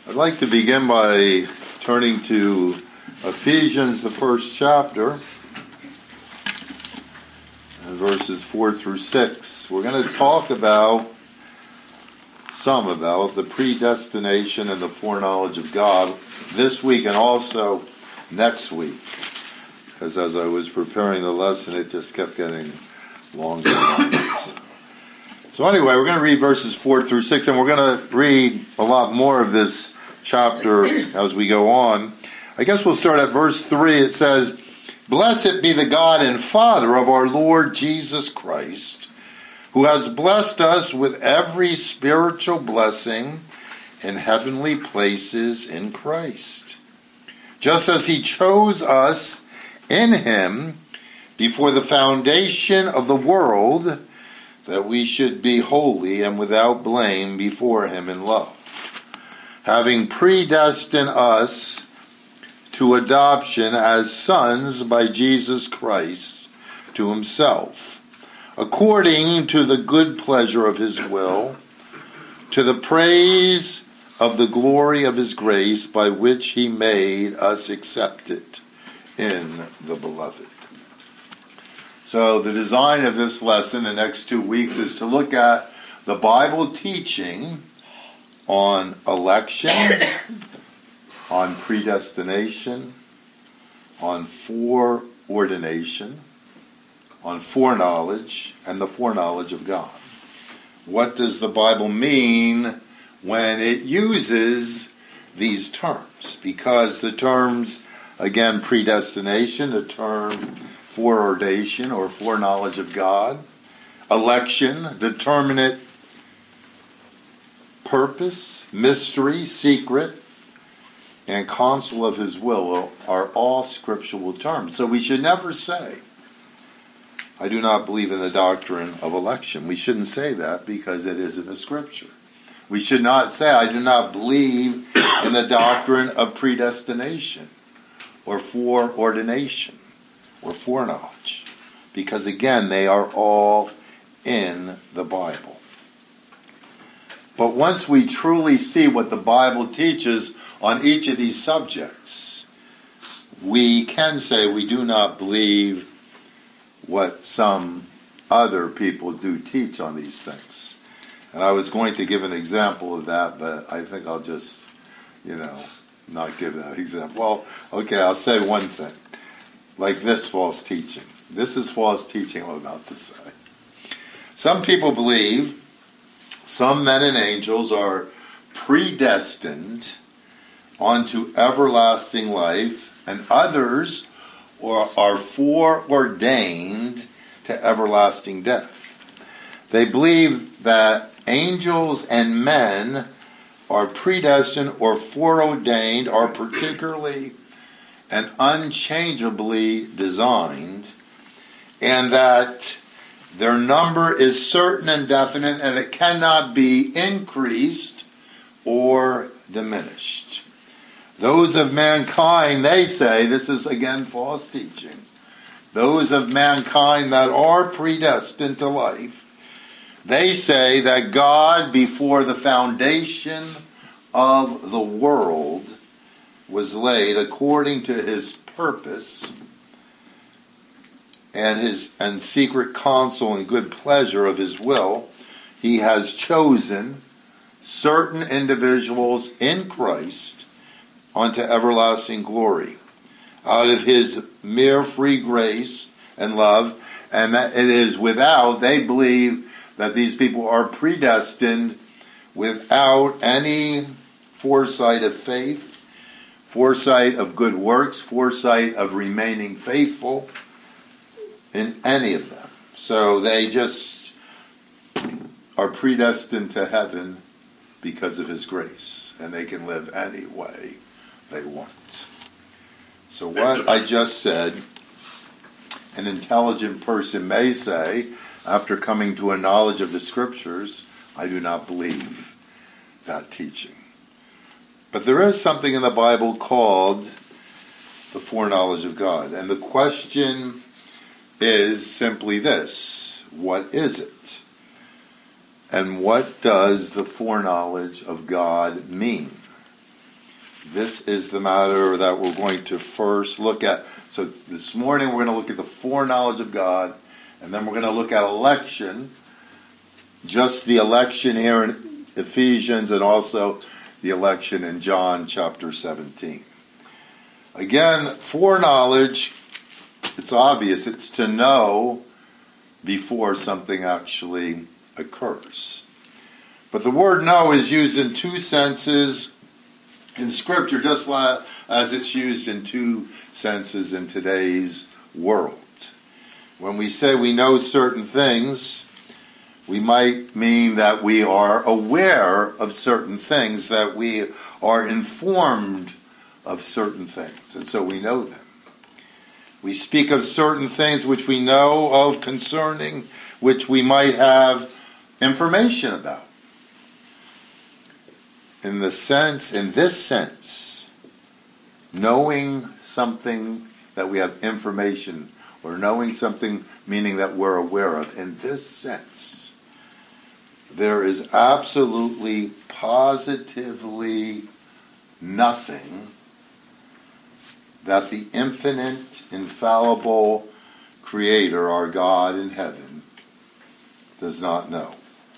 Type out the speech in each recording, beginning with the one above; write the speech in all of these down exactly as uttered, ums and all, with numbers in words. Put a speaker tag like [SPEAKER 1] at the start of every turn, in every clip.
[SPEAKER 1] I'd like to begin by turning to Ephesians, the first chapter, and verses four through six. We're going to talk about, some about, the predestination and the foreknowledge of God this week and also next week. Because as I was preparing the lesson, it just kept getting longer and longer. So anyway, we're going to read verses four through six, and we're going to read a lot more of this chapter as we go on. I guess we'll start at verse three. It says, "Blessed be the God and Father of our Lord Jesus Christ, who has blessed us with every spiritual blessing in heavenly places in Christ, just as he chose us in him before the foundation of the world, that we should be holy and without blame before him in love, having predestined us to adoption as sons by Jesus Christ to himself, according to the good pleasure of his will, to the praise of the glory of his grace, by which he made us accepted in the beloved." So the design of this lesson the next two weeks is to look at the Bible teaching on election, on predestination, on foreordination, on foreknowledge, and the foreknowledge of God. What does the Bible mean when it uses these terms? Because the terms, again, predestination, the term foreordination or foreknowledge of God, election, determinate purpose, mystery, secret, and counsel of his will are all scriptural terms. So we should never say, "I do not believe in the doctrine of election." We shouldn't say that because it isn't a scripture. We should not say, "I do not believe in the doctrine of predestination or foreordination or foreknowledge," because again, they are all in the Bible. But once we truly see what the Bible teaches on each of these subjects, we can say we do not believe what some other people do teach on these things. And I was going to give an example of that, but I think I'll just, you know, not give that example. Well, okay, I'll say one thing. Like this false teaching. This is false teaching I'm about to say. Some people believe some men and angels are predestined onto everlasting life, and others are, are foreordained to everlasting death. They believe that angels and men are predestined or foreordained, are particularly and unchangeably designed, and that their number is certain and definite, and it cannot be increased or diminished. Those of mankind, they say, this is again false teaching, those of mankind that are predestined to life, they say that God, before the foundation of the world was laid, according to his purpose and his and secret counsel and good pleasure of his will, he has chosen certain individuals in Christ unto everlasting glory, out of his mere free grace and love, and that it is without, they believe that these people are predestined without any foresight of faith, foresight of good works, foresight of remaining faithful in any of them. So they just are predestined to heaven because of his grace, and they can live any way they want. So what I just said, an intelligent person may say, after coming to a knowledge of the scriptures, I do not believe that teaching. But there is something in the Bible called the foreknowledge of God. And the question is simply this: what is it? And what does the foreknowledge of God mean? this is the matter that we're going to first look at. So this morning we're going to look at the foreknowledge of God, and then we're going to look at election, just the election here in Ephesians, and also the election in John chapter seventeen. Again, foreknowledge, it's obvious, it's to know before something actually occurs. But the word know is used in two senses in Scripture, just as it's used in two senses in today's world. When we say we know certain things, we might mean that we are aware of certain things, that we are informed of certain things, and so we know them. We speak of certain things which we know of concerning, which we might have information about. In the sense, in this sense, knowing something that we have information, or knowing something meaning that we're aware of, in this sense, there is absolutely, positively nothing that the infinite, infallible Creator, our God in heaven, does not know.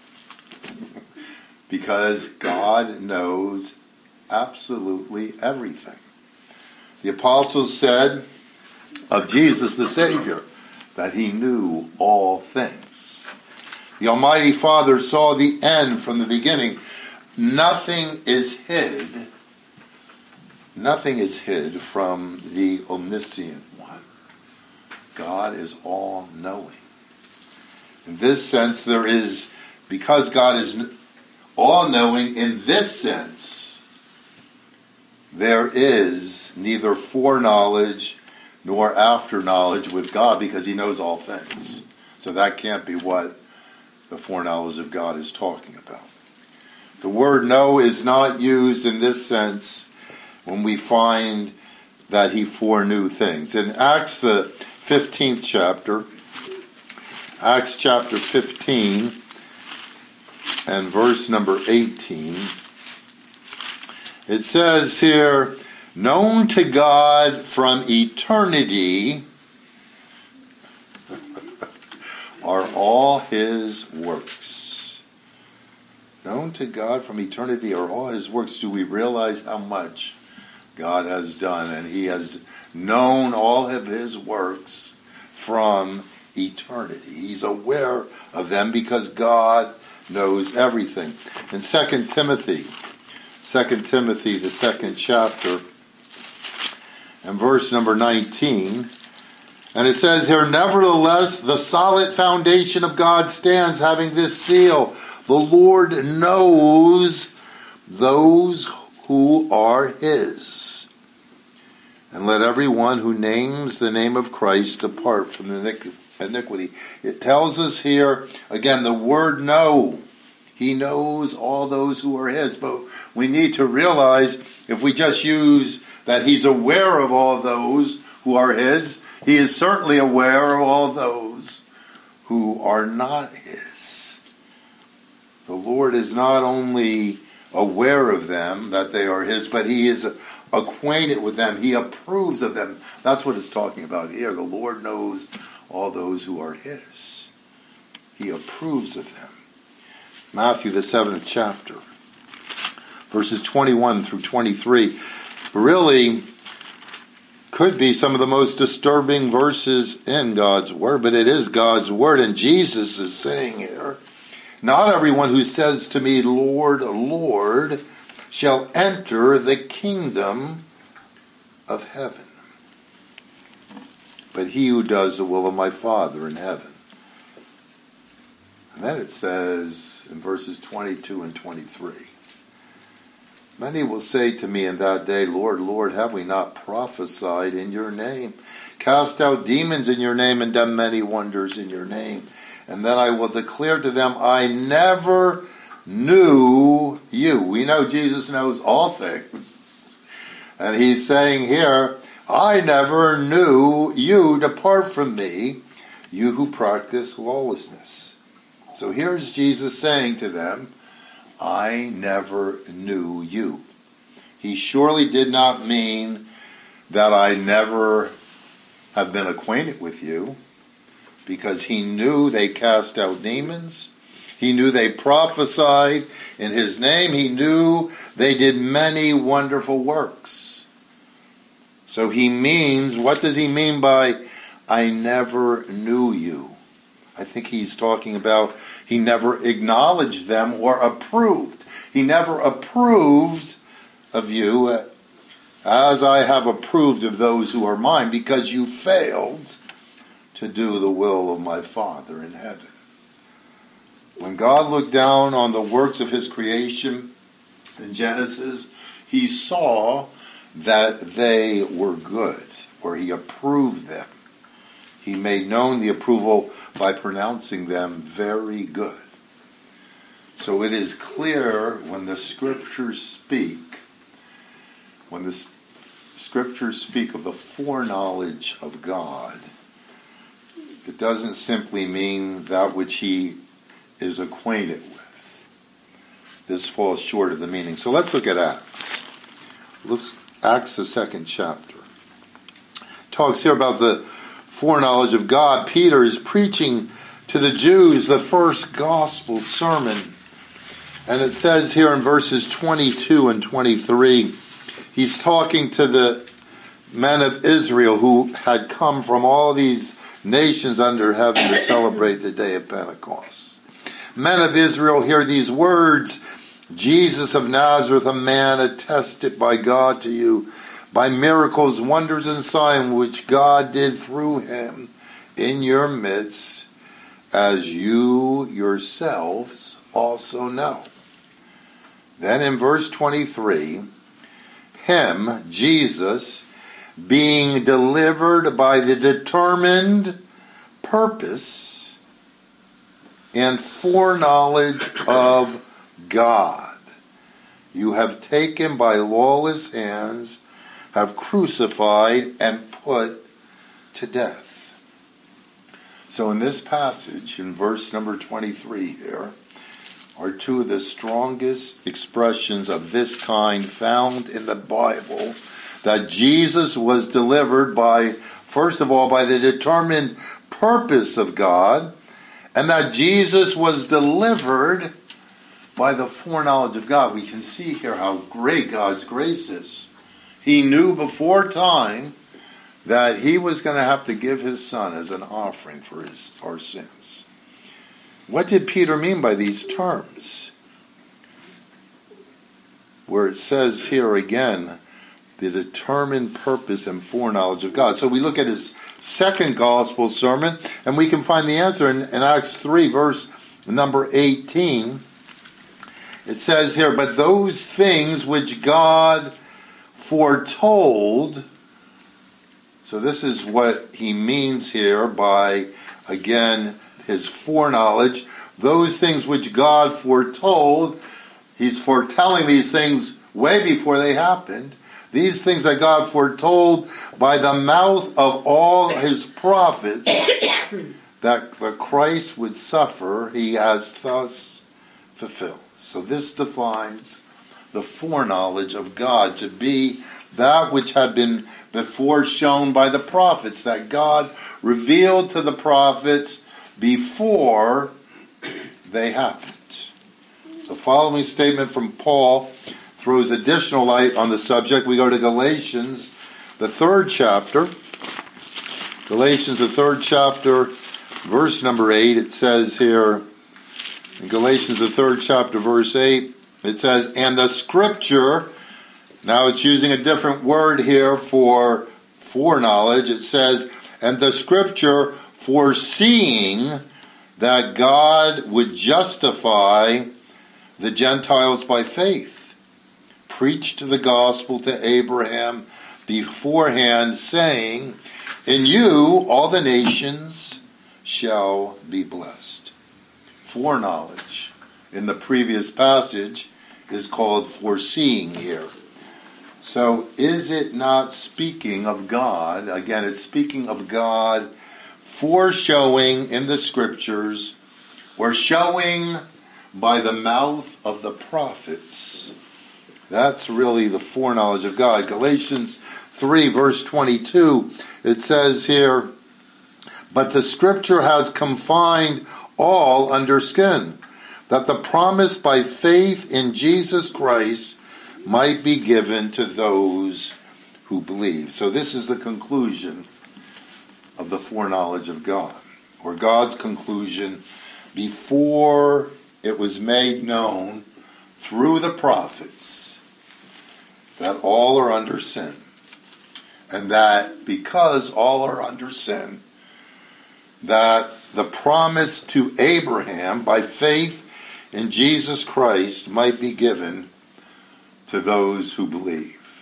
[SPEAKER 1] Because God knows absolutely everything. The apostles said of Jesus the Savior that he knew all things. The Almighty Father saw the end from the beginning. Nothing is hid. Nothing is hid from the omniscient one. God is all-knowing. In this sense, there is, because God is all-knowing, in this sense, there is neither foreknowledge nor after-knowledge with God, because he knows all things. So that can't be what the foreknowledge of God is talking about. The word know is not used in this sense when we find that he foreknew things. In Acts, the fifteenth chapter, Acts chapter fifteen, and verse number eighteen, it says here, known to God from eternity are all his works. Known to God from eternity are all his works. Do we realize how much God has done? And he has known all of his works from eternity. He's aware of them because God knows everything. In Second Timothy, Second Timothy, the second chapter, and verse number nineteen, and it says here, nevertheless, the solid foundation of God stands, having this seal: the Lord knows those who are his. And let everyone who names the name of Christ depart from the iniquity. It tells us here, again, the word know. He knows all those who are his. But we need to realize, if we just use that he's aware of all those who are his, he is certainly aware of all those who are not his. The Lord is not only aware of them, that they are his, but he is acquainted with them. He approves of them. That's what it's talking about here. The Lord knows all those who are his. He approves of them. Matthew, the seventh chapter, verses twenty-one through twenty-three, really could be some of the most disturbing verses in God's word, but it is God's word, and Jesus is saying here, not everyone who says to me, Lord, Lord, shall enter the kingdom of heaven, but he who does the will of my Father in heaven. And then it says in verses twenty-two and twenty-three, many will say to me in that day, Lord, Lord, have we not prophesied in your name, cast out demons in your name, and done many wonders in your name? And then I will declare to them, I never knew you. We know Jesus knows all things. And he's saying here, I never knew you. Depart from me, you who practice lawlessness. So here's Jesus saying to them, I never knew you. he surely did not mean that I never have been acquainted with you, because he knew they cast out demons. He knew they prophesied in his name. He knew they did many wonderful works. So he means, what does he mean by, I never knew you? I think he's talking about he never acknowledged them or approved. He never approved of you as I have approved of those who are mine, because you failed to do the will of my Father in heaven. When God looked down on the works of his creation in Genesis, he saw that they were good, or he approved them. He made known the approval by pronouncing them very good. So it is clear when the scriptures speak, when the scriptures speak of the foreknowledge of God, it doesn't simply mean that which he is acquainted with. This falls short of the meaning. So let's look at Acts. Let's, Acts, the second chapter. Talks here about the foreknowledge of God. Peter is preaching to the Jews the first gospel sermon. And it says here in verses twenty-two and twenty-three, he's talking to the men of Israel who had come from all these nations under heaven to celebrate the day of Pentecost. Men of Israel, hear these words. Jesus of Nazareth, a man attested by God to you, by miracles, wonders, and signs which God did through him in your midst, as you yourselves also know. Then in verse twenty-three, him, Jesus, being delivered by the determined purpose and foreknowledge of God, you have taken by lawless hands, have crucified and put to death. So in this passage, in verse number twenty-three here, are two of the strongest expressions of this kind found in the Bible, that Jesus was delivered by, first of all, by the determined purpose of God, and that Jesus was delivered by the foreknowledge of God. We can see here how great God's grace is. He knew before time that he was going to have to give his son as an offering for his our sins. What did Peter mean by these terms? Where it says here again, the determined purpose and foreknowledge of God. So we look at his second gospel sermon, and we can find the answer in, in Acts three, verse number eighteen. It says here, but those things which God foretold, so this is what he means here by, again, his foreknowledge, those things which God foretold, he's foretelling these things way before they happened. These things that God foretold by the mouth of all his prophets, that the Christ would suffer, he has thus fulfilled. So this defines the foreknowledge of God to be that which had been before shown by the prophets, that God revealed to the prophets before they happened. The following statement from Paul throws additional light on the subject. We go to Galatians, the third chapter. Galatians, the third chapter, verse number eight. It says here, in Galatians, the third chapter, verse eight, it says, and the scripture, now it's using a different word here for foreknowledge. It says, and the scripture foreseeing that God would justify the Gentiles by faith, preached the gospel to Abraham beforehand, saying, in you all the nations shall be blessed. Foreknowledge in the previous passage is called foreseeing here. So is it not speaking of God? Again, it's speaking of God foreshowing in the scriptures, or showing by the mouth of the prophets, That's really the foreknowledge of God. Galatians three, verse twenty-two, it says here, but the scripture has confined all under skin, that the promise by faith in Jesus Christ might be given to those who believe. So this is the conclusion of the foreknowledge of God, or God's conclusion before it was made known through the prophets that all are under sin. And that because all are under sin, that the promise to Abraham by faith in Jesus Christ might be given to those who believe.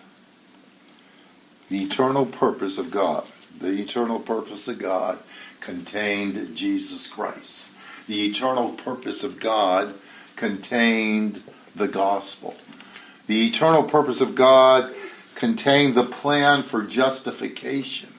[SPEAKER 1] The eternal purpose of God. The eternal purpose of God contained Jesus Christ. The eternal purpose of God contained the gospel. The eternal purpose of God contained the plan for justification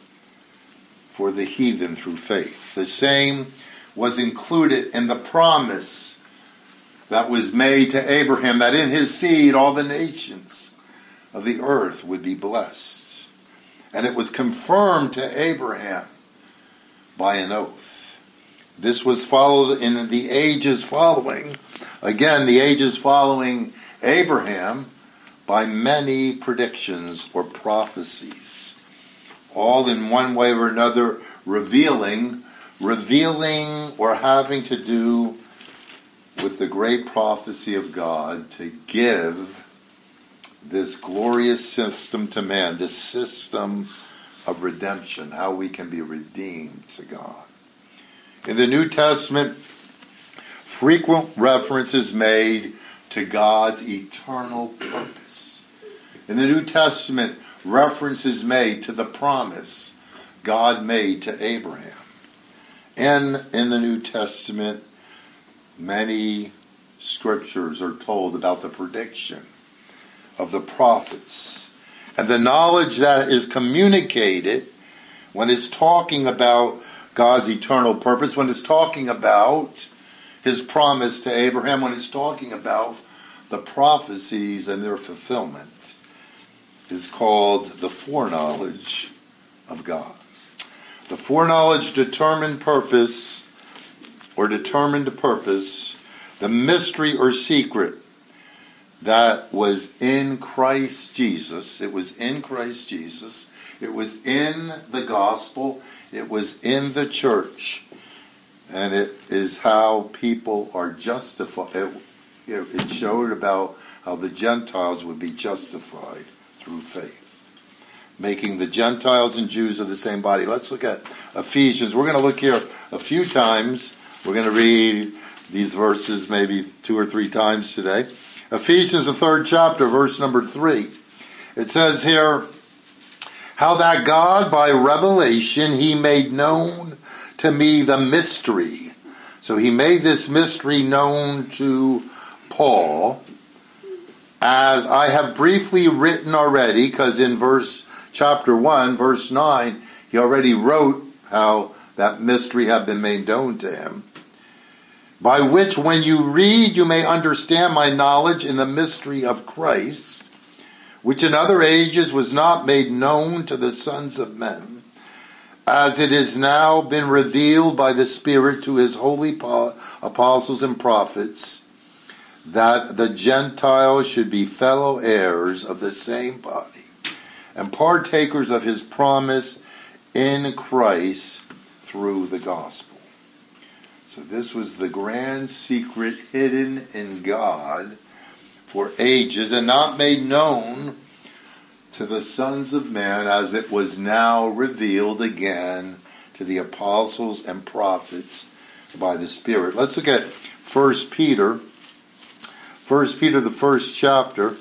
[SPEAKER 1] for the heathen through faith. The same was included in the promise that was made to Abraham, that in his seed all the nations of the earth would be blessed. And it was confirmed to Abraham by an oath. This was followed in the ages following, again, the ages following Abraham, by many predictions or prophecies, all in one way or another revealing, revealing or having to do with the great prophecy of God to give this glorious system to man, this system of redemption, how we can be redeemed to God. In the New Testament, frequent reference is made to God's eternal purpose. In the New Testament, reference is made to the promise God made to Abraham. And in the New Testament, many scriptures are told about the prediction of the prophets and the knowledge that is communicated when it's talking about God's eternal purpose, when it's talking about his promise to Abraham, when it's talking about the prophecies and their fulfillment, is called the foreknowledge of God. The foreknowledge, determined purpose, or determined purpose, the mystery or secret that was in Christ Jesus. It was in Christ Jesus. It was in the gospel. It was in the church. And it is how people are justified. It, it showed about how the Gentiles would be justified through faith, making the Gentiles and Jews of the same body. Let's look at Ephesians. We're going to look here a few times. We're going to read these verses maybe two or three times today. Ephesians, the third chapter, verse number three. It says here, how that God by revelation he made known to me the mystery. So he made this mystery known to Paul, as I have briefly written already, because in verse chapter one, verse nine, he already wrote how that mystery had been made known to him, by which when you read you may understand my knowledge in the mystery of Christ, which in other ages was not made known to the sons of men, as it has now been revealed by the Spirit to his holy apostles and prophets, that the Gentiles should be fellow heirs of the same body, and partakers of his promise in Christ through the gospel. So this was the grand secret hidden in God for ages and not made known to the sons of man, as it was now revealed again to the apostles and prophets by the Spirit. Let's look at First Peter. First Peter, the first chapter.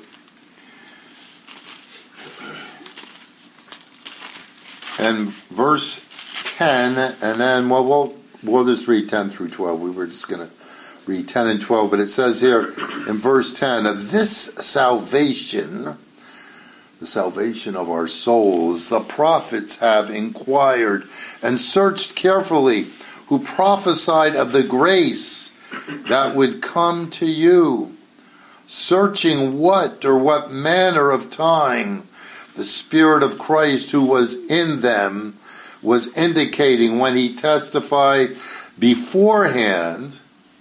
[SPEAKER 1] And verse ten, and then well, we'll we'll just read ten through twelve. We were just going to read ten and twelve, but it says here in verse ten, of this salvation, the salvation of our souls, the prophets have inquired and searched carefully, who prophesied of the grace that would come to you, searching what or what manner of time the Spirit of Christ who was in them was indicating when he testified beforehand.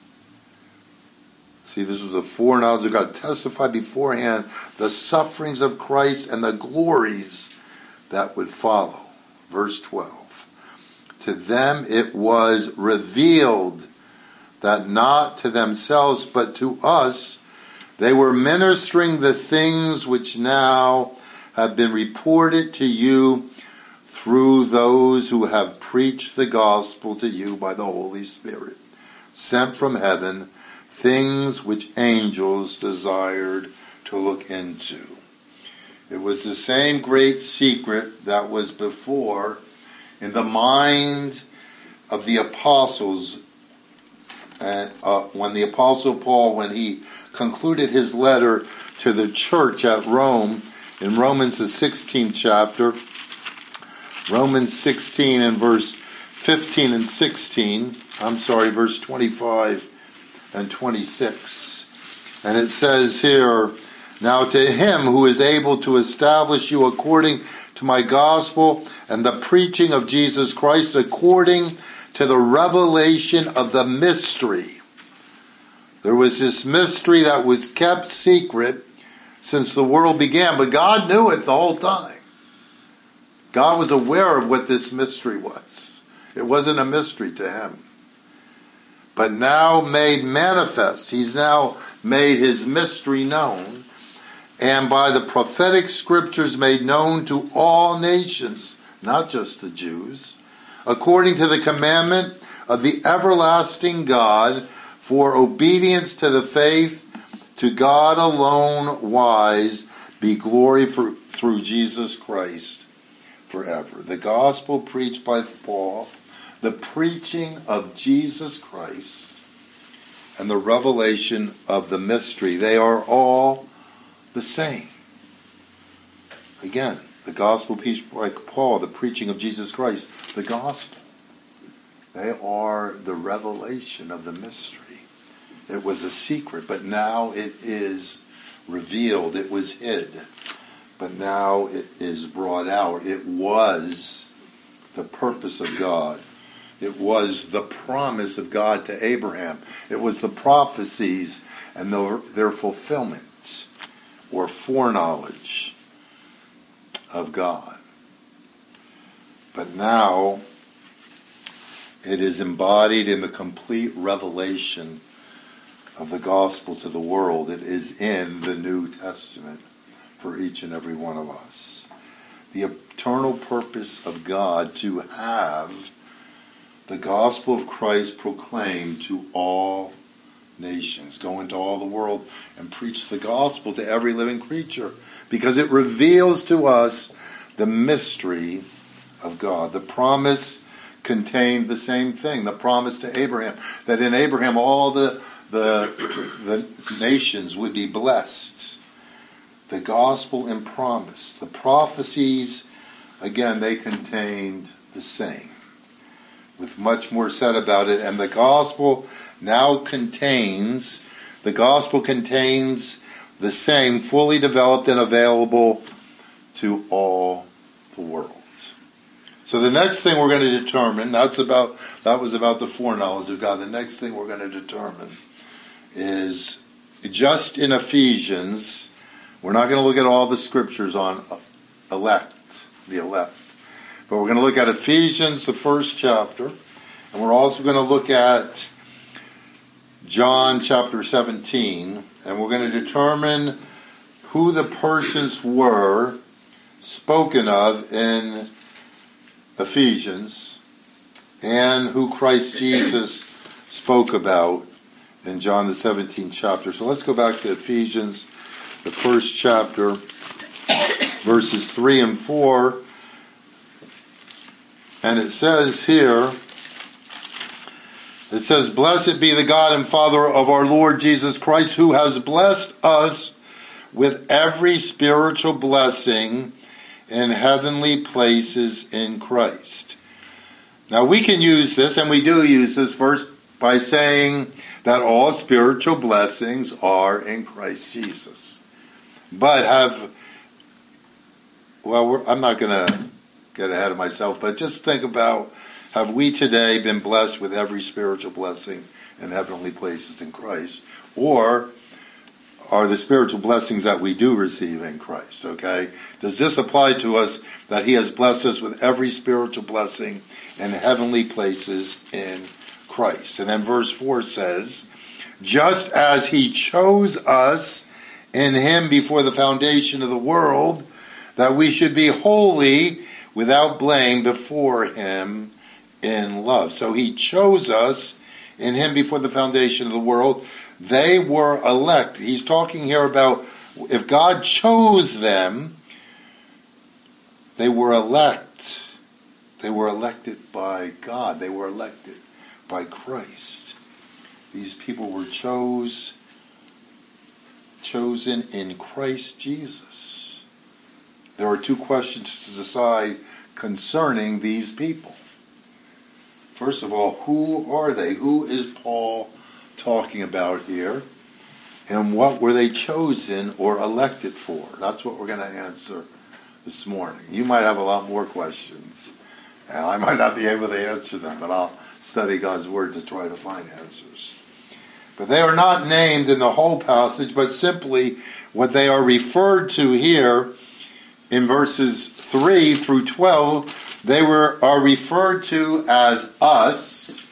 [SPEAKER 1] See, this was the foreknowledge of God. Testified beforehand the sufferings of Christ and the glories that would follow. Verse twelve. To them it was revealed that not to themselves but to us they were ministering the things which now have been reported to you through those who have preached the gospel to you by the Holy Spirit, sent from heaven, things which angels desired to look into. It was the same great secret that was before in the mind of the apostles. And uh, when the Apostle Paul, when he concluded his letter to the church at Rome, in Romans the sixteenth chapter, Romans sixteen and verse fifteen and sixteen, I'm sorry, verse twenty-five and twenty-six. And it says here, now to him who is able to establish you according to my gospel and the preaching of Jesus Christ, according to the revelation of the mystery. There was this mystery that was kept secret since the world began, but God knew it the whole time. God was aware of what this mystery was. It wasn't a mystery to him. But now made manifest. He's now made his mystery known, and by the prophetic scriptures made known to all nations, not just the Jews, according to the commandment of the everlasting God, for obedience to the faith, to God alone wise, be glory for, through Jesus Christ forever. The gospel preached by Paul, the preaching of Jesus Christ, and the revelation of the mystery, they are all the same. Again, the gospel preached by Paul, the preaching of Jesus Christ, the gospel. They are the revelation of the mystery. It was a secret, but now it is revealed. It was hid, but now it is brought out. It was the purpose of God. It was the promise of God to Abraham. It was the prophecies and the, their fulfillment or foreknowledge of God. But now it is embodied in the complete revelation of the gospel to the world. It is in the New Testament for each and every one of us. The eternal purpose of God to have the gospel of Christ proclaimed to all nations. Go into all the world and preach the gospel to every living creature, because it reveals to us the mystery of God. The promise contained the same thing, the promise to Abraham, that in Abraham all the, the, the nations would be blessed. The gospel and promise. The prophecies, again, they contained the same, with much more said about it. And the gospel now contains, the gospel contains the same, fully developed and available to all the world. So the next thing we're going to determine, that's about, that was about the foreknowledge of God. The next thing we're going to determine is just in Ephesians. We're not going to look at all the scriptures on elect, the elect. But we're going to look at Ephesians, the first chapter. And we're also going to look at John chapter seventeen. And we're going to determine who the persons were spoken of in Ephesians and who Christ Jesus spoke about in John the seventeenth chapter. So let's go back to Ephesians, the first chapter, verses three and four. And it says here, it says, "Blessed be the God and Father of our Lord Jesus Christ, who has blessed us with every spiritual blessing in heavenly places in Christ." Now we can use this, and we do use this verse by saying that all spiritual blessings are in Christ Jesus. But have, well, we're, I'm not going to get ahead of myself, but just think about, have we today been blessed with every spiritual blessing in heavenly places in Christ? Or are the spiritual blessings that we do receive in Christ, okay? Does this apply to us that he has blessed us with every spiritual blessing in heavenly places in Christ? And then verse four says, just as he chose us in him before the foundation of the world, that we should be holy without blame before him in love. So he chose us in him before the foundation of the world. They were elect. He's talking here about if God chose them, they were elect. They were elected by God. They were elected by Christ. These people were chose, chosen in Christ Jesus. There are two questions to decide concerning these people. First of all, who are they? Who is Paul talking about here? And what were they chosen or elected for? That's what we're going to answer this morning. You might have a lot more questions, and I might not be able to answer them, but I'll study God's Word to try to find answers. But they are not named in the whole passage, but simply what they are referred to here in verses three through twelve, they were are referred to as us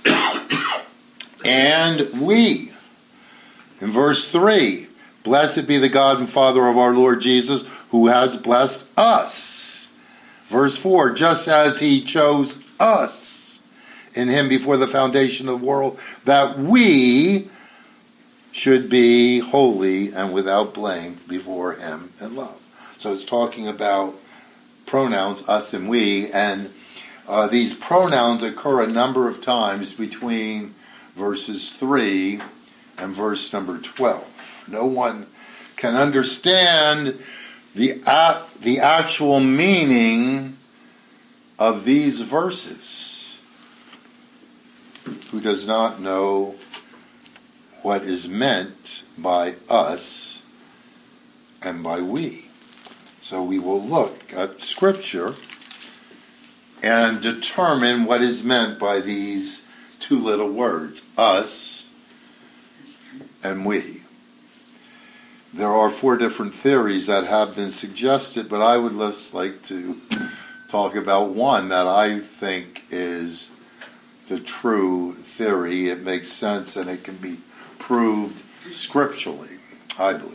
[SPEAKER 1] and we. In verse three, blessed be the God and Father of our Lord Jesus, who has blessed us. Verse four, just as he chose us in him before the foundation of the world, that we should be holy and without blame before him in love. So it's talking about pronouns, us and we, and uh, these pronouns occur a number of times between verses three and verse number twelve. No one can understand the, uh, the actual meaning of these verses who does not know what is meant by us and by we. So we will look at Scripture and determine what is meant by these two little words, us and we. There are four different theories that have been suggested, but I would just like to talk about one that I think is the true theory. It makes sense and it can be proved scripturally, I believe.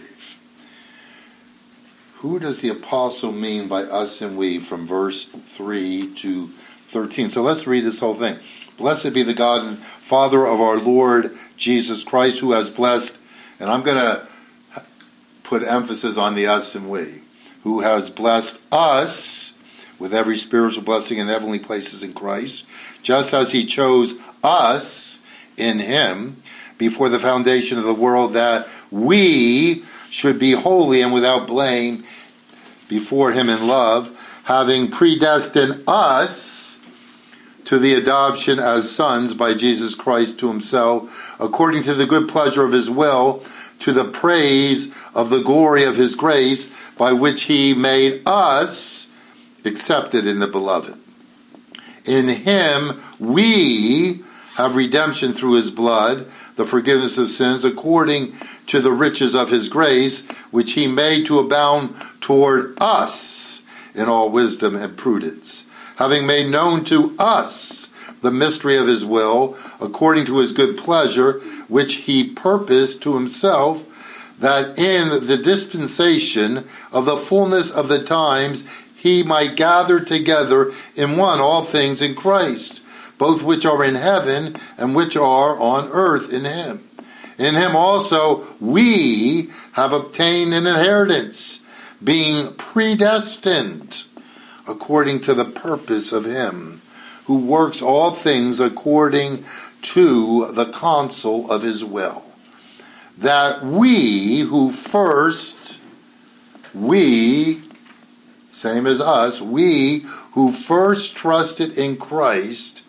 [SPEAKER 1] Who does the apostle mean by us and we from verse three to thirteen? So let's read this whole thing. Blessed be the God and Father of our Lord Jesus Christ, who has blessed, and I'm going to put emphasis on the us and we, who has blessed us with every spiritual blessing in heavenly places in Christ, just as he chose us in him before the foundation of the world, that we should be holy and without blame before him in love, having predestined us to the adoption as sons by Jesus Christ to himself, according to the good pleasure of his will, to the praise of the glory of his grace, by which he made us accepted in the beloved. In him we have redemption through his blood, the forgiveness of sins, according to the riches of his grace, which he made to abound toward us in all wisdom and prudence, having made known to us the mystery of his will, according to his good pleasure, which he purposed to himself, that in the dispensation of the fullness of the times he might gather together in one all things in Christ, both which are in heaven and which are on earth in him. In him also we have obtained an inheritance, being predestined according to the purpose of him who works all things according to the counsel of his will, that we who first, we, same as us, we who first trusted in Christ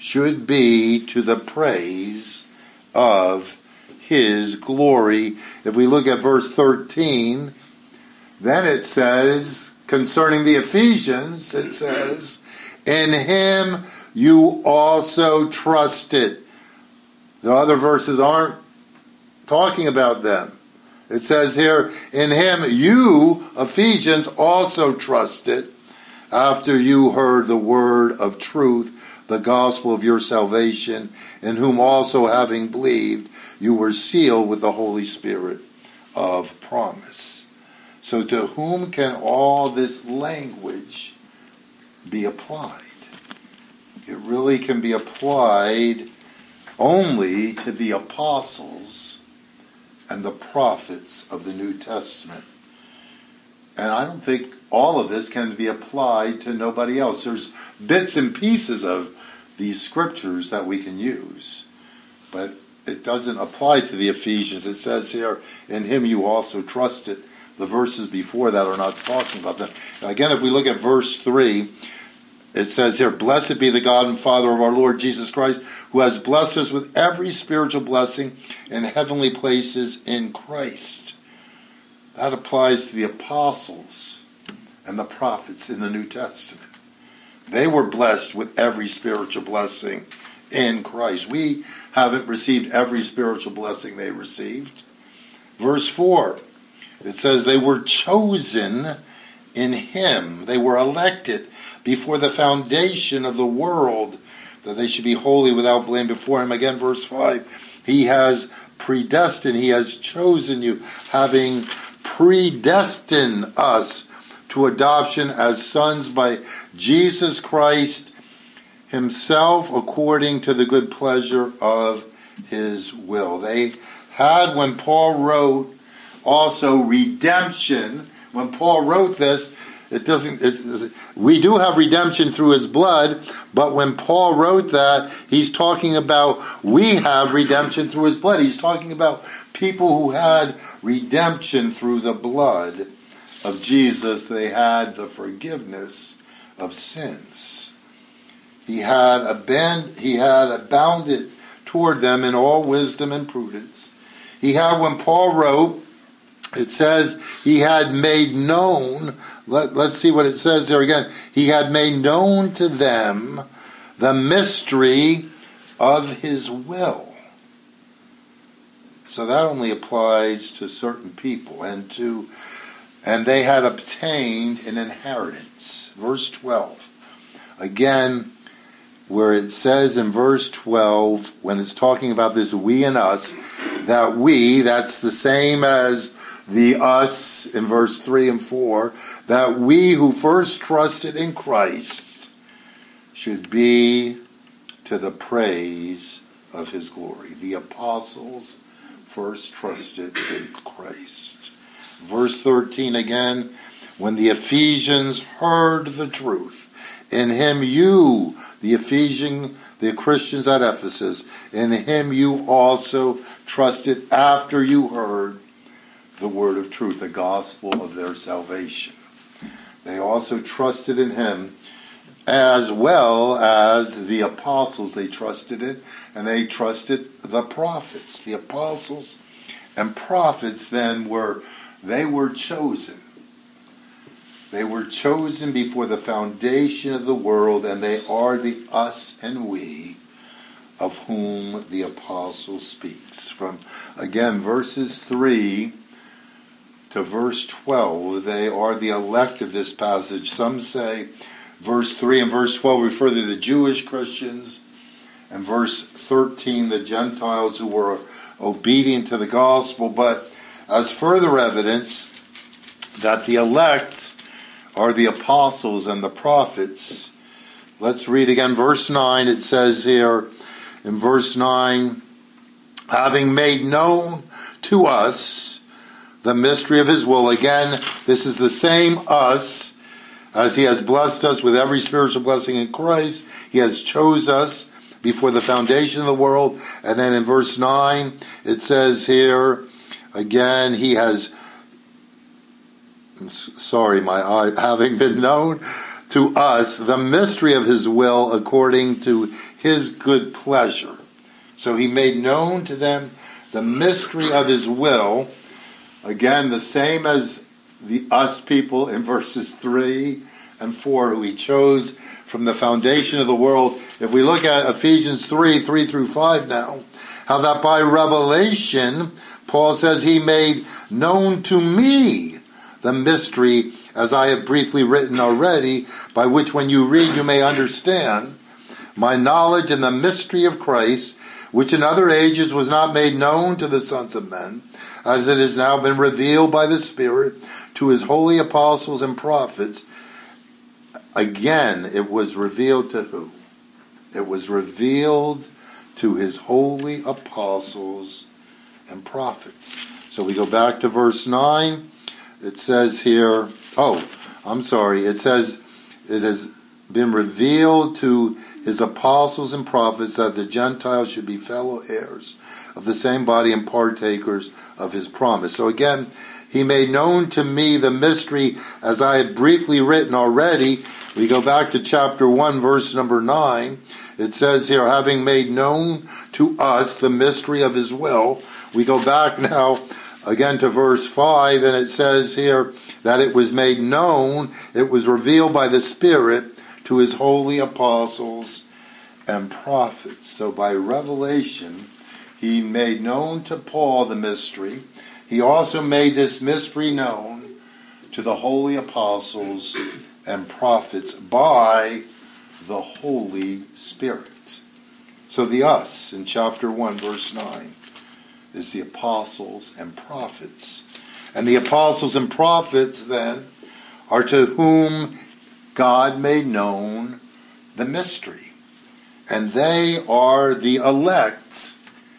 [SPEAKER 1] should be to the praise of his glory. If we look at verse thirteen, then it says, concerning the Ephesians, it says, in him you also trusted. The other verses aren't talking about them. It says here, in him you, Ephesians, also trusted, after you heard the word of truth, the gospel of your salvation, in whom also having believed, you were sealed with the Holy Spirit of promise. So to whom can all this language be applied? It really can be applied only to the apostles and the prophets of the New Testament. And I don't think all of this can be applied to nobody else. There's bits and pieces of these scriptures that we can use, but it doesn't apply to the Ephesians. It says here, in him you also trusted. The verses before that are not talking about them. Again, if we look at verse three, it says here, blessed be the God and Father of our Lord Jesus Christ, who has blessed us with every spiritual blessing in heavenly places in Christ. That applies to the apostles and the prophets in the New Testament. They were blessed with every spiritual blessing in Christ. We haven't received every spiritual blessing they received. Verse four, it says they were chosen in him. They were elected before the foundation of the world, that they should be holy without blame before him. Again, verse five, he has predestined, he has chosen you, having predestined us to adoption as sons by Jesus Christ himself, according to the good pleasure of his will. They had, when Paul wrote, also redemption. When Paul wrote this, it doesn't. It's, we do have redemption through his blood, but when Paul wrote that, he's talking about we have redemption through his blood. He's talking about people who had redemption through the blood of Jesus. They had the forgiveness of sins. He had aband- He had abounded toward them in all wisdom and prudence. He had, when Paul wrote, it says he had made known, let, let's see what it says there again. He had made known to them the mystery of his will. So that only applies to certain people, and to and they had obtained an inheritance. Verse twelve. Again, where it says in verse twelve, when it's talking about this we and us, that we, that's the same as the us in verse three and four, that we who first trusted in Christ should be to the praise of his glory. The apostles first trusted in Christ. Verse thirteen again, when the Ephesians heard the truth, in him you, the Ephesian, the Christians at Ephesus, in him you also trusted after you heard the word of truth, the gospel of their salvation. They also trusted in him, as well as the apostles. They trusted it, and they trusted the prophets. The apostles and prophets then were, they were chosen. They were chosen before the foundation of the world, and they are the us and we of whom the apostle speaks. From, again, verses three to verse twelve, they are the elect of this passage. Some say verse three and verse twelve refer to the Jewish Christians, and verse thirteen, the Gentiles who were obedient to the gospel. But as further evidence that the elect are the apostles and the prophets, let's read again verse nine. It says here in verse nine, having made known to us the mystery of his will. Again, this is the same us, as he has blessed us with every spiritual blessing in Christ. He has chose us before the foundation of the world. And then in verse nine, it says here, again, he has, sorry, my eye, having been known to us the mystery of his will according to his good pleasure. So he made known to them the mystery of his will. Again, the same as the us people in verses three and four, who he chose from the foundation of the world. If we look at Ephesians three, three through five now, how that by revelation, Paul says, he made known to me the mystery, as I have briefly written already, by which when you read you may understand my knowledge in the mystery of Christ, which in other ages was not made known to the sons of men, as it has now been revealed by the Spirit to his holy apostles and prophets. Again, it was revealed to who? It was revealed to his holy apostles and prophets. So we go back to verse nine. It says here, oh, I'm sorry, it says it has been revealed to his apostles and prophets that the Gentiles should be fellow heirs of the same body and partakers of his promise. So again, he made known to me the mystery, as I have briefly written already. We go back to chapter one, verse number nine. It says here, having made known to us the mystery of his will. We go back now again to verse five, and it says here that it was made known, it was revealed by the Spirit to his holy apostles and prophets. So by revelation, he made known to Paul the mystery. He also made this mystery known to the holy apostles and prophets by the Holy Spirit. So the us in chapter one, verse nine, is the apostles and prophets. And the apostles and prophets then are to whom God made known the mystery. And they are the elect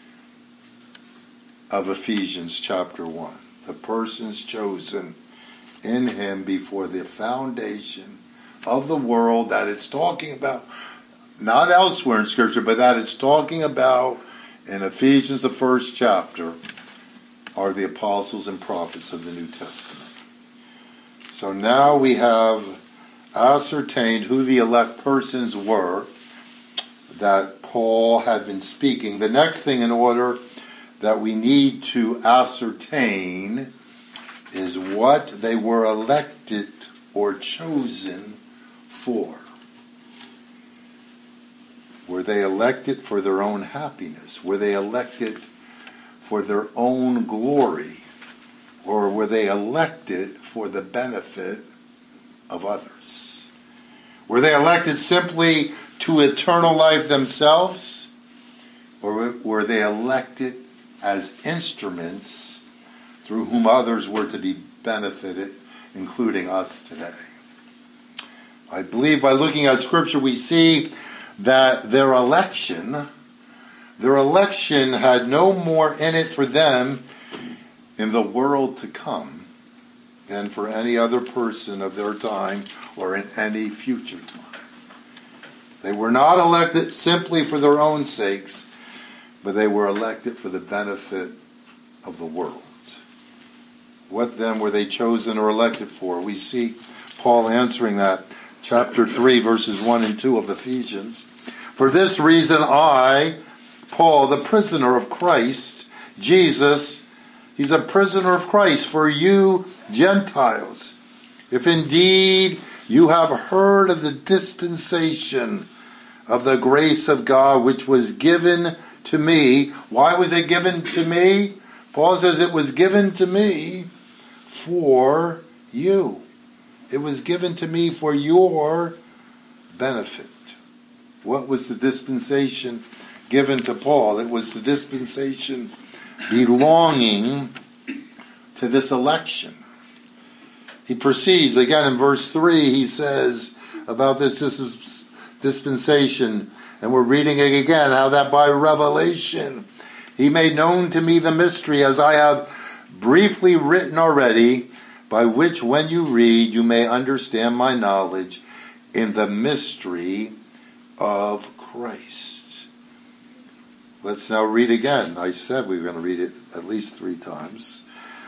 [SPEAKER 1] of Ephesians chapter one. The persons chosen in him before the foundation of the world that it's talking about, not elsewhere in Scripture, but that it's talking about in Ephesians, the first chapter, are the apostles and prophets of the New Testament. So now we have ascertained who the elect persons were that Paul had been speaking. The next thing in order that we need to ascertain is what they were elected or chosen for. Were they elected for their own happiness? Were they elected for their own glory? Or were they elected for the benefit of others? Were they elected simply to eternal life themselves? Or were they elected as instruments through whom others were to be benefited, including us today? I believe by looking at Scripture we see that their election, their election had no more in it for them in the world to come than for any other person of their time or in any future time. They were not elected simply for their own sakes, but they were elected for the benefit of the world. What then were they chosen or elected for? We see Paul answering that. Chapter three, verses one and two of Ephesians. For this reason I, Paul, the prisoner of Christ, Jesus, he's a prisoner of Christ for you Gentiles. If indeed you have heard of the dispensation of the grace of God which was given to me. Why was it given to me? Paul says it was given to me for you. It was given to me for your benefit. What was the dispensation given to Paul? It was the dispensation belonging to this election. He proceeds, again in verse three, he says about this dispensation, and we're reading it again, how that by revelation he made known to me the mystery, as I have briefly written already, by which when you read you may understand my knowledge in the mystery of Christ. Let's now read again. I said we were going to read it at least three times.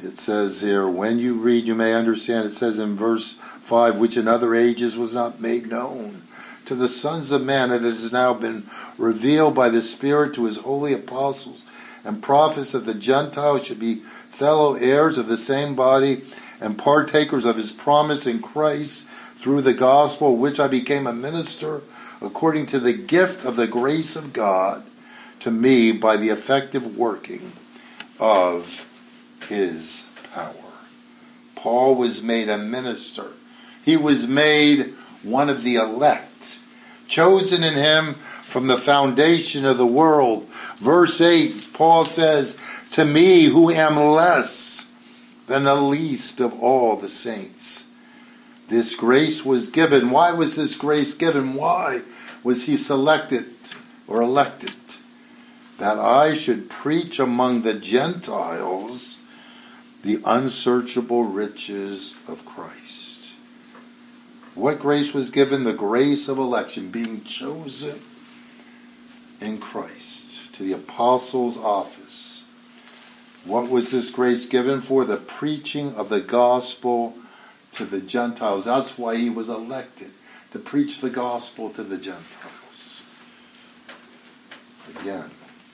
[SPEAKER 1] It says here, when you read, you may understand. It says in verse five, which in other ages was not made known to the sons of men, it has now been revealed by the Spirit to his holy apostles and prophets that the Gentiles should be fellow heirs of the same body and partakers of his promise in Christ through the gospel, which I became a minister according to the gift of the grace of God to me by the effective working of his power. Paul was made a minister. He was made one of the elect, chosen in him from the foundation of the world. Verse eight, Paul says, to me who am less than the least of all the saints, this grace was given. Why was this grace given? Why was he selected or elected? That I should preach among the Gentiles the unsearchable riches of Christ. What grace was given? The grace of election, being chosen in Christ to the apostles' office. What was this grace given for? The preaching of the gospel to the Gentiles. That's why he was elected, to preach the gospel to the Gentiles. Again,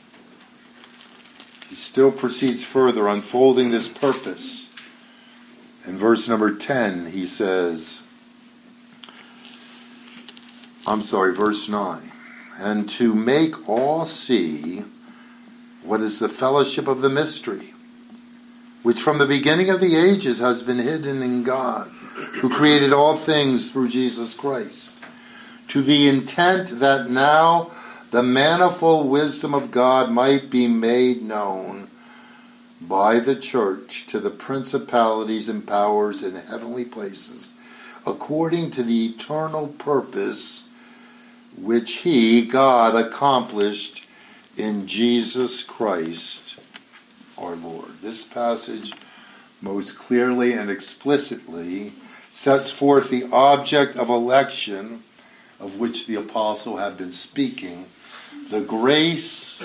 [SPEAKER 1] he still proceeds further, unfolding this purpose. In verse number ten, he says, I'm sorry, verse nine, and to make all see what is the fellowship of the mystery, which from the beginning of the ages has been hidden in God, who created all things through Jesus Christ, to the intent that now the manifold wisdom of God might be made known by the church to the principalities and powers in heavenly places, according to the eternal purpose which he, God, accomplished in Jesus Christ our Lord. This passage most clearly and explicitly sets forth the object of election of which the apostle had been speaking, the grace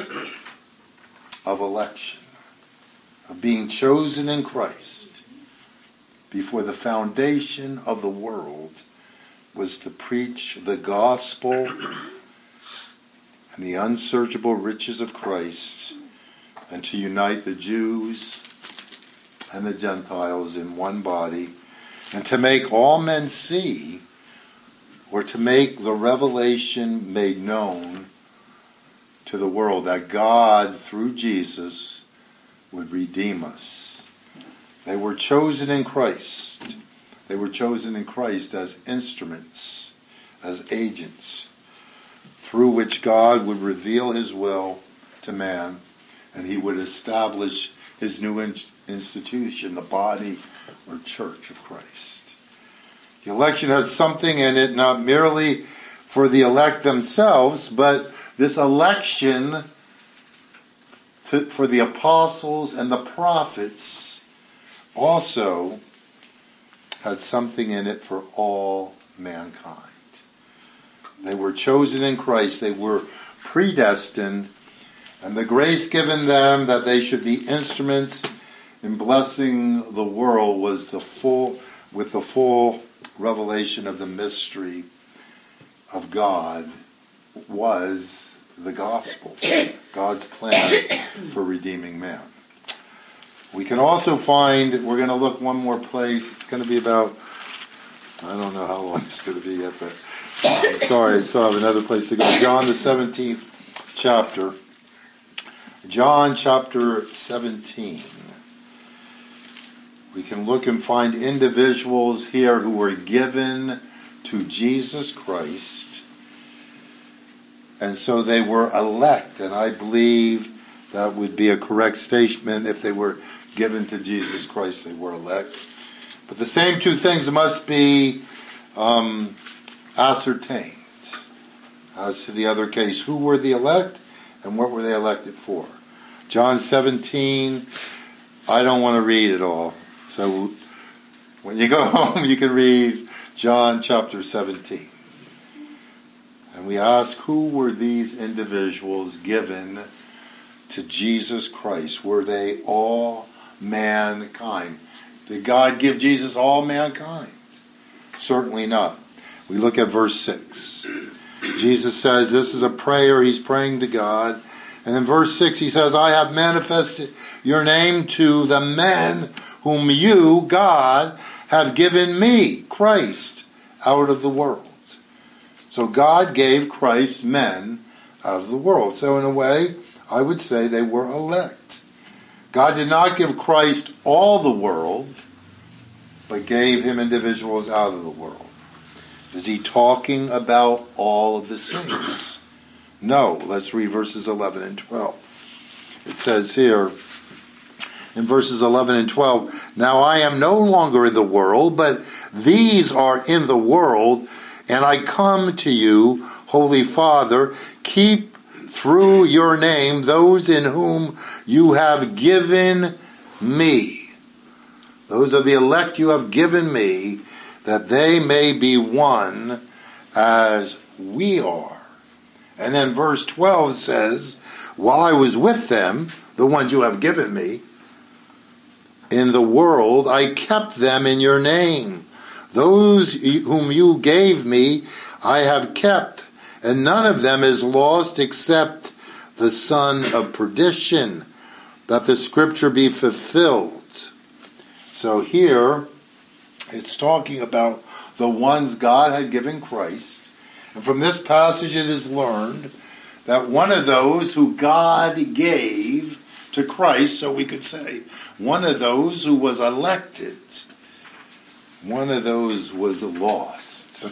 [SPEAKER 1] of election, of being chosen in Christ before the foundation of the world, was to preach the gospel and the unsearchable riches of Christ, and to unite the Jews and the Gentiles in one body, and to make all men see, or to make the revelation made known to the world that God, through Jesus, would redeem us. They were chosen in Christ. They were chosen in Christ as instruments, as agents, through which God would reveal his will to man, and he would establish his new in- institution, the body or church of Christ. The election has something in it, not merely for the elect themselves, but this election to, for the apostles and the prophets also had something in it for all mankind. They were chosen in Christ. They were predestined, and the grace given them that they should be instruments in blessing the world was the full, with the full revelation of the mystery of God, was the gospel, God's plan for redeeming man. We can also find, we're going to look one more place. It's going to be about, I don't know how long it's going to be yet, but I'm sorry, I still have another place to go. John, the seventeenth chapter. John chapter seventeen. We can look and find individuals here who were given to Jesus Christ, and so they were elect, and I believe that would be a correct statement. If they were given to Jesus Christ, they were elect. But the same two things must be um, ascertained as to the other case. Who were the elect, and what were they elected for? John seventeen, I don't want to read it all. So when you go home, you can read John chapter seventeen. And we ask, who were these individuals given to Jesus Christ? Were they all mankind. Did God give Jesus all mankind? Certainly not. We look at verse six. Jesus says this is a prayer. He's praying to God. And in verse six he says, I have manifested your name to the men whom you, God, have given me, Christ, out of the world. So God gave Christ men out of the world. So in a way, I would say they were elect. God did not give Christ all the world, but gave him individuals out of the world. Is he talking about all of the saints? No. Let's read verses eleven and twelve. It says here, in verses eleven and twelve, now I am no longer in the world, but these are in the world, and I come to you, Holy Father, keep through your name those in whom you have given me. Those are the elect you have given me, that they may be one as we are. And then verse twelve says, while I was with them, the ones you have given me, in the world, I kept them in your name. Those whom you gave me, I have kept, and none of them is lost except the son of perdition, that the scripture be fulfilled. So here, it's talking about the ones God had given Christ. And from this passage it is learned that one of those who God gave to Christ, so we could say, one of those who was elected, one of those was lost.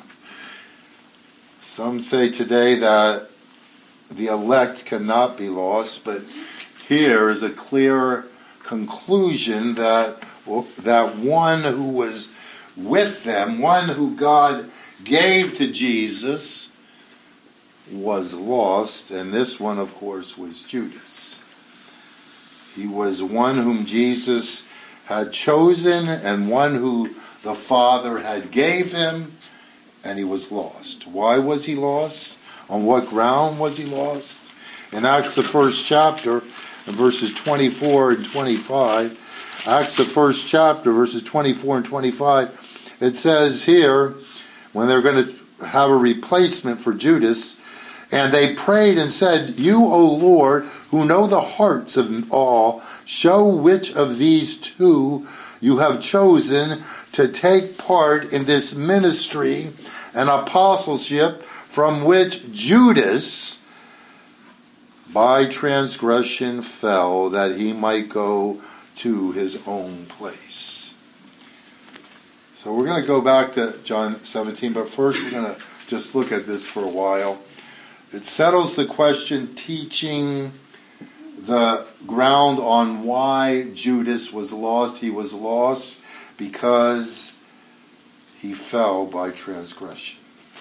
[SPEAKER 1] Some say today that the elect cannot be lost, but here is a clear conclusion that, that one who was with them, one who God gave to Jesus, was lost, and this one, of course, was Judas. He was one whom Jesus had chosen and one who the Father had gave him, and he was lost. Why was he lost? On what ground was he lost? In Acts the first chapter, in verses twenty-four and twenty-five, Acts the first chapter, verses twenty-four and twenty-five, it says here, when they're going to have a replacement for Judas, and they prayed and said, you, O Lord, who know the hearts of all, show which of these two you have chosen to take part in this ministry and apostleship, from which Judas by transgression fell, that he might go to his own place. So we're going to go back to John seventeen, but first we're going to just look at this for a while. It settles the question, teaching the ground on why Judas was lost. He was lost because he fell by transgression.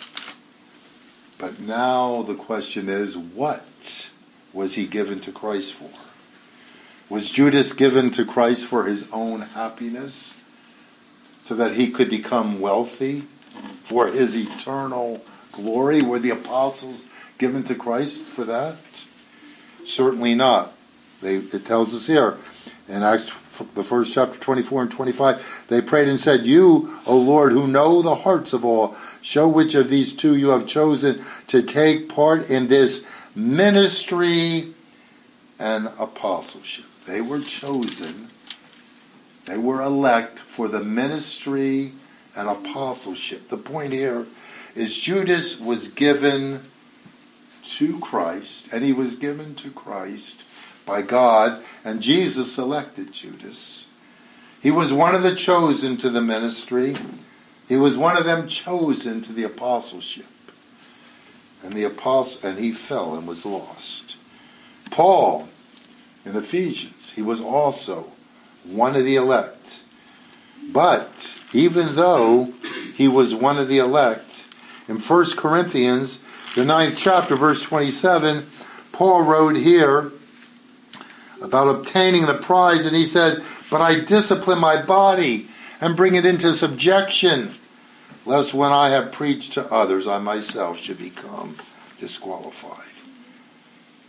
[SPEAKER 1] But now the question is, what was he given to Christ for? Was Judas given to Christ for his own happiness, so that he could become wealthy for his eternal glory? Were the apostles given to Christ for that? Certainly not. They, it tells us here in Acts, the first chapter, twenty-four and twenty-five, they prayed and said, you, O Lord, who know the hearts of all, show which of these two you have chosen to take part in this ministry and apostleship. They were chosen, they were elect for the ministry and apostleship. The point here is Judas was given to Christ, and he was given to Christ by God, and Jesus selected Judas. He was one of the chosen to the ministry. He was one of them chosen to the apostleship. And the apostle, and he fell and was lost. Paul, in Ephesians, he was also one of the elect. But even though he was one of the elect, in First Corinthians, the ninth chapter, verse twenty-seven, Paul wrote here about obtaining the prize, and he said, but I discipline my body and bring it into subjection, lest when I have preached to others, I myself should become disqualified.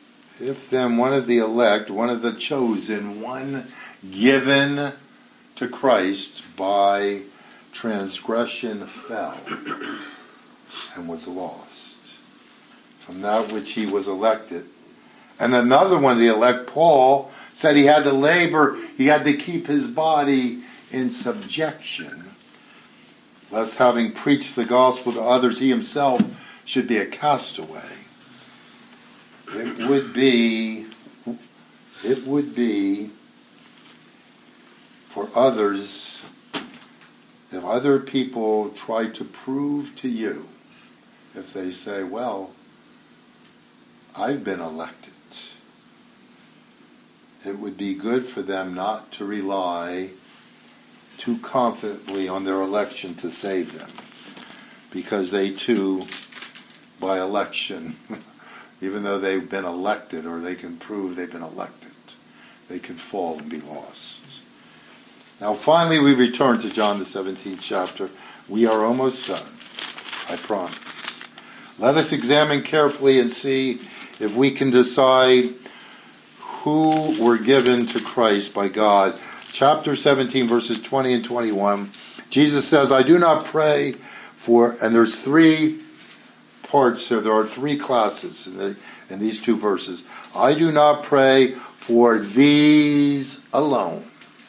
[SPEAKER 1] If then one of the elect, one of the chosen, one given to Christ by transgression fell and was lost from that which he was elected. And another one of the elect, Paul, said he had to labor, he had to keep his body in subjection, lest having preached the gospel to others, he himself should be a castaway. It would be, it would be for others, if other people try to prove to you, if they say, well, I've been elected, it would be good for them not to rely too confidently on their election to save them, because they too, by election, even though they've been elected, or they can prove they've been elected, they can fall and be lost. Now finally we return to John the seventeenth chapter. We are almost done, I promise. Let us examine carefully and see if we can decide who were given to Christ by God. Chapter seventeen, verses twenty and twenty-one. Jesus says, I do not pray for, and there's three parts here. There are three classes in, the, in these two verses. I do not pray for these alone,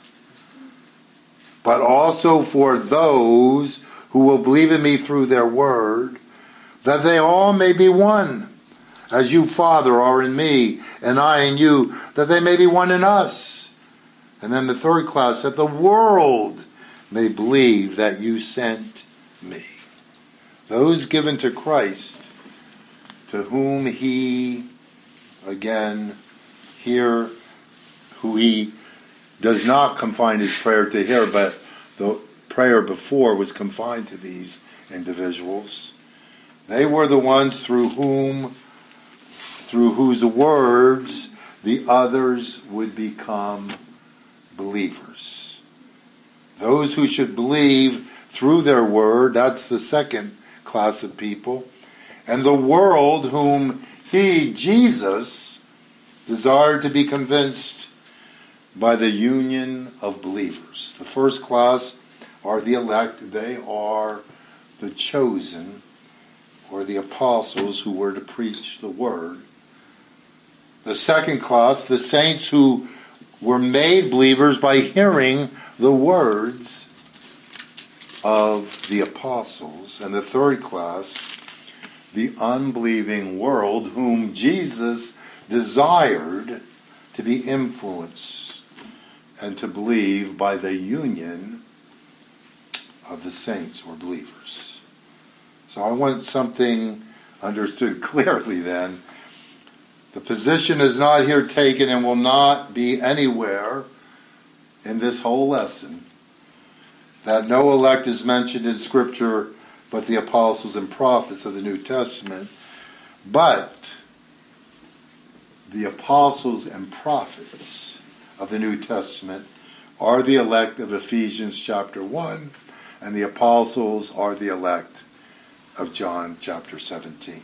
[SPEAKER 1] but also for those who will believe in me through their word, that they all may be one, as you, Father, are in me, and I in you, that they may be one in us. And then the third class, that the world may believe that you sent me. Those given to Christ, to whom he, again, here, who he does not confine his prayer to here, but the prayer before was confined to these individuals. They were the ones through whom, through whose words the others would become believers. Those who should believe through their word, that's the second class of people. And the world whom he, Jesus, desired to be convinced by the union of believers. The first class are the elect. They are the chosen, or the apostles who were to preach the word. The second class, the saints who were made believers by hearing the words of the apostles. And the third class, the unbelieving world, whom Jesus desired to be influenced and to believe by the union of the saints or believers. So I want something understood clearly then. The position is not here taken and will not be anywhere in this whole lesson that no elect is mentioned in Scripture but the apostles and prophets of the New Testament. But the apostles and prophets of the New Testament are the elect of Ephesians chapter one, and the apostles are the elect of John chapter seventeen.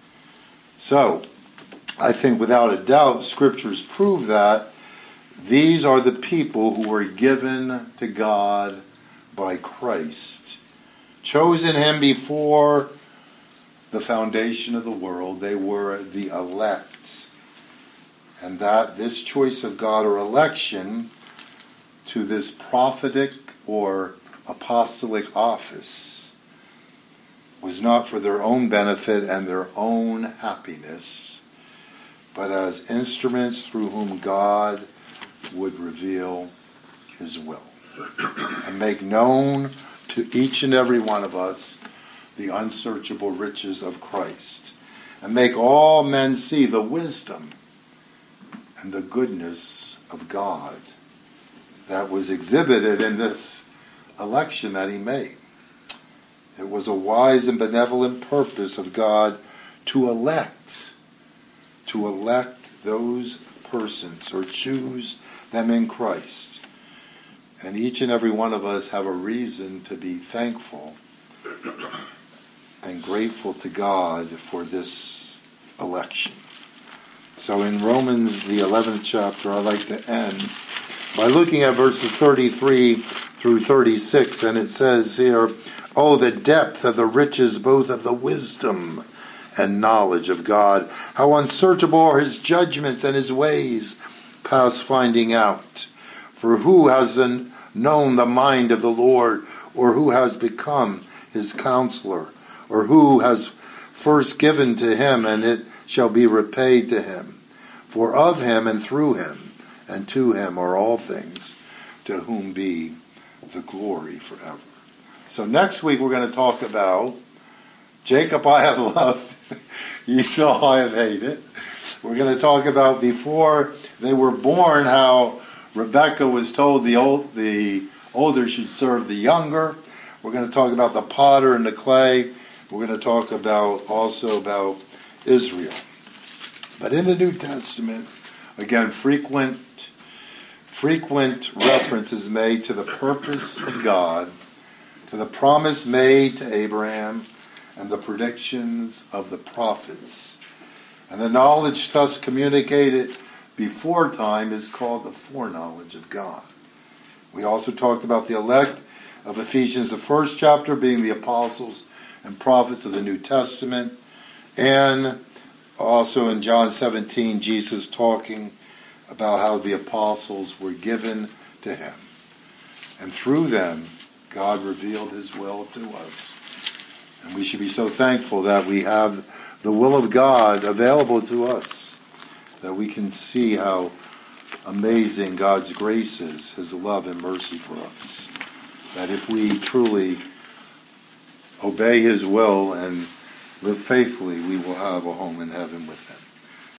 [SPEAKER 1] So, I think without a doubt, Scriptures prove that these are the people who were given to God by Christ. Chosen him before the foundation of the world. They were the elect. And that this choice of God or election to this prophetic or apostolic office was not for their own benefit and their own happiness, but as instruments through whom God would reveal his will and make known to each and every one of us the unsearchable riches of Christ, and make all men see the wisdom and the goodness of God that was exhibited in this election that he made. It was a wise and benevolent purpose of God to elect, to elect those persons or choose them in Christ. And each and every one of us have a reason to be thankful and grateful to God for this election. So So in Romans, the eleventh chapter, I like to end by looking at verses thirty-three through thirty-six, and it says here, "Oh, the depth of the riches both of the wisdom and knowledge of God. How unsearchable are his judgments and his ways past finding out. For who has known the mind of the Lord, or who has become his counselor, or who has first given to him, and it shall be repaid to him? For of him and through him and to him are all things, to whom be the glory forever." So next week we're going to talk about Jacob I have loved, Esau I have hated. We're going to talk about before they were born how Rebekah was told the old, the older should serve the younger. We're going to talk about the potter and the clay. We're going to talk about also about Israel. But in the New Testament, again, frequent frequent reference is made to the purpose of God, to the promise made to Abraham, and the predictions of the prophets. And the knowledge thus communicated before time is called the foreknowledge of God. We also talked about the elect of Ephesians, the first chapter, being the apostles and prophets of the New Testament, and also in John seventeen, Jesus talking about how the apostles were given to him. And through them, God revealed his will to us. And we should be so thankful that we have the will of God available to us, that we can see how amazing God's grace is, his love and mercy for us. That if we truly obey his will and live faithfully, we will have a home in heaven with him.